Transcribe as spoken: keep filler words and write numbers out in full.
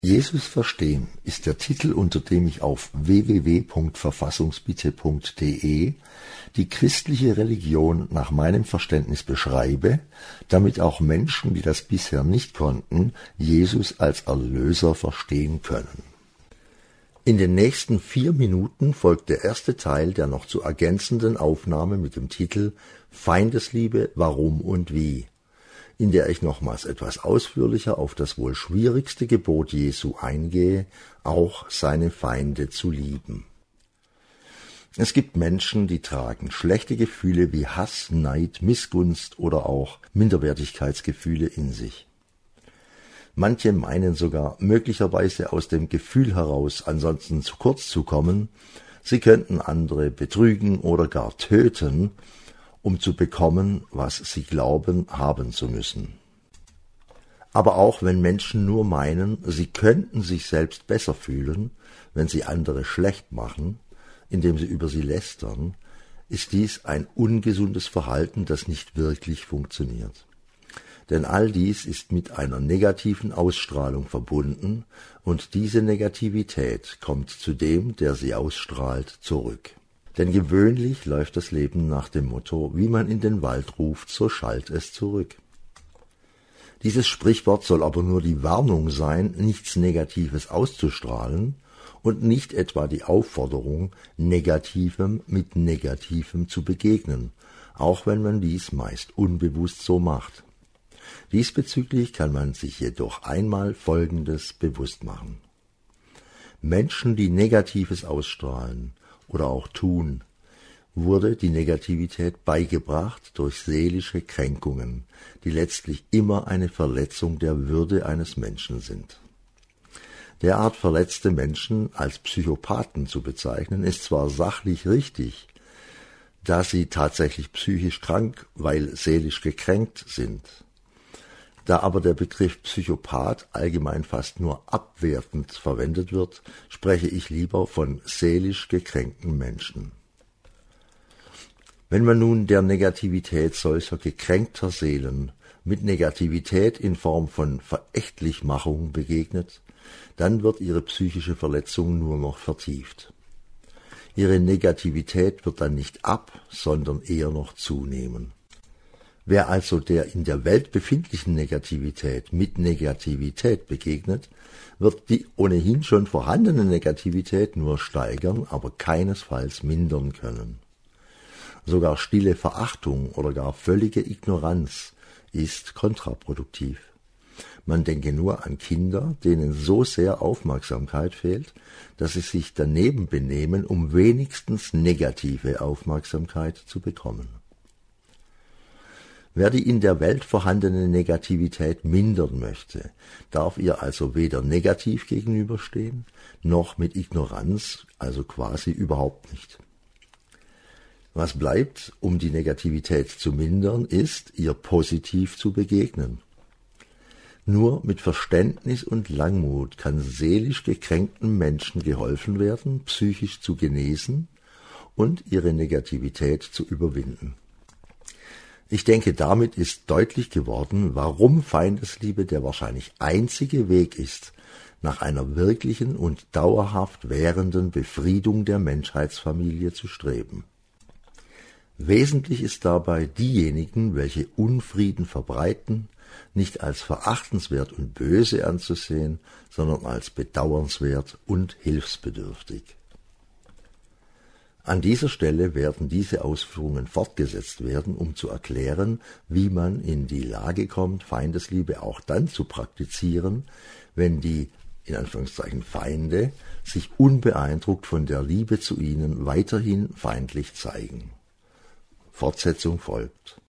Jesus verstehen ist der Titel, unter dem ich auf w w w punkt verfassungsbitte punkt de die christliche Religion nach meinem Verständnis beschreibe, damit auch Menschen, die das bisher nicht konnten, Jesus als Erlöser verstehen können. In den nächsten vier Minuten folgt der erste Teil der noch zu ergänzenden Aufnahme mit dem Titel Feindesliebe, warum und wie, in der ich nochmals etwas ausführlicher auf das wohl schwierigste Gebot Jesu eingehe, auch seine Feinde zu lieben. Es gibt Menschen, die tragen schlechte Gefühle wie Hass, Neid, Missgunst oder auch Minderwertigkeitsgefühle in sich. Manche meinen sogar, möglicherweise aus dem Gefühl heraus ansonsten zu kurz zu kommen, sie könnten andere betrügen oder gar töten, um zu bekommen, was sie glauben, haben zu müssen. Aber auch wenn Menschen nur meinen, sie könnten sich selbst besser fühlen, wenn sie andere schlecht machen, indem sie über sie lästern, ist dies ein ungesundes Verhalten, das nicht wirklich funktioniert. Denn all dies ist mit einer negativen Ausstrahlung verbunden, und diese Negativität kommt zu dem, der sie ausstrahlt, zurück. Denn gewöhnlich läuft das Leben nach dem Motto, wie man in den Wald ruft, so schallt es zurück. Dieses Sprichwort soll aber nur die Warnung sein, nichts Negatives auszustrahlen und nicht etwa die Aufforderung, Negativem mit Negativem zu begegnen, auch wenn man dies meist unbewusst so macht. Diesbezüglich kann man sich jedoch einmal Folgendes bewusst machen. Menschen, die Negatives ausstrahlen oder auch tun, wurde die Negativität beigebracht durch seelische Kränkungen, die letztlich immer eine Verletzung der Würde eines Menschen sind. Derart verletzte Menschen als Psychopathen zu bezeichnen, ist zwar sachlich richtig, da sie tatsächlich psychisch krank, weil seelisch gekränkt sind. Da aber der Begriff Psychopath allgemein fast nur abwertend verwendet wird, spreche ich lieber von seelisch gekränkten Menschen. Wenn man nun der Negativität solcher gekränkter Seelen mit Negativität in Form von Verächtlichmachung begegnet, dann wird ihre psychische Verletzung nur noch vertieft. Ihre Negativität wird dann nicht ab, sondern eher noch zunehmen. Wer also der in der Welt befindlichen Negativität mit Negativität begegnet, wird die ohnehin schon vorhandene Negativität nur steigern, aber keinesfalls mindern können. Sogar stille Verachtung oder gar völlige Ignoranz ist kontraproduktiv. Man denke nur an Kinder, denen so sehr Aufmerksamkeit fehlt, dass sie sich daneben benehmen, um wenigstens negative Aufmerksamkeit zu bekommen. Wer die in der Welt vorhandene Negativität mindern möchte, darf ihr also weder negativ gegenüberstehen, noch mit Ignoranz, also quasi überhaupt nicht. Was bleibt, um die Negativität zu mindern, ist, ihr positiv zu begegnen. Nur mit Verständnis und Langmut kann seelisch gekränkten Menschen geholfen werden, psychisch zu genesen und ihre Negativität zu überwinden. Ich denke, damit ist deutlich geworden, warum Feindesliebe der wahrscheinlich einzige Weg ist, nach einer wirklichen und dauerhaft währenden Befriedung der Menschheitsfamilie zu streben. Wesentlich ist dabei, diejenigen, welche Unfrieden verbreiten, nicht als verachtenswert und böse anzusehen, sondern als bedauernswert und hilfsbedürftig. An dieser Stelle werden diese Ausführungen fortgesetzt werden, um zu erklären, wie man in die Lage kommt, Feindesliebe auch dann zu praktizieren, wenn die, in Anführungszeichen, Feinde sich unbeeindruckt von der Liebe zu ihnen weiterhin feindlich zeigen. Fortsetzung folgt.